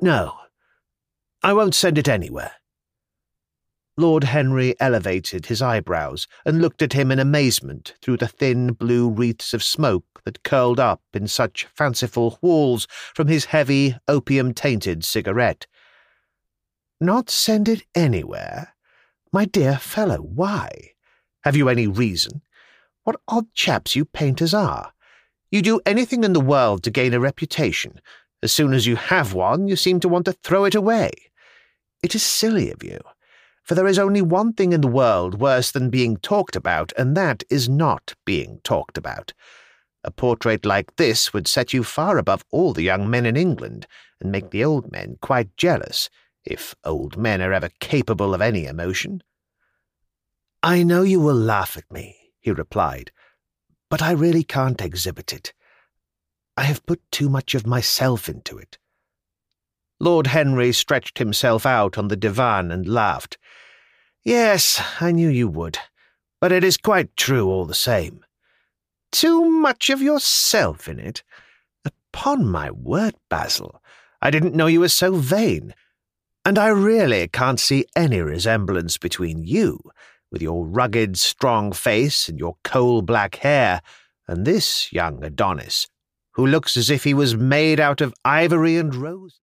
No, I won't send it anywhere." Lord Henry elevated his eyebrows and looked at him in amazement through the thin blue wreaths of smoke that curled up in such fanciful whorls from his heavy, opium-tainted cigarette. "Not send it anywhere? My dear fellow, why? Have you any reason? What odd chaps you painters are. You do anything in the world to gain a reputation. As soon as you have one, you seem to want to throw it away. It is silly of you, for there is only one thing in the world worse than being talked about, and that is not being talked about. A portrait like this would set you far above all the young men in England, and make the old men quite jealous, if old men are ever capable of any emotion." "I know you will laugh at me," he replied, "but I really can't exhibit it. I have put too much of myself into it." Lord Henry stretched himself out on the divan and laughed. "Yes, I knew you would, but it is quite true all the same." "Too much of yourself in it? Upon my word, Basil, I didn't know you were so vain. And I really can't see any resemblance between you, with your rugged, strong face and your coal-black hair, and this young Adonis, who looks as if he was made out of ivory and rose."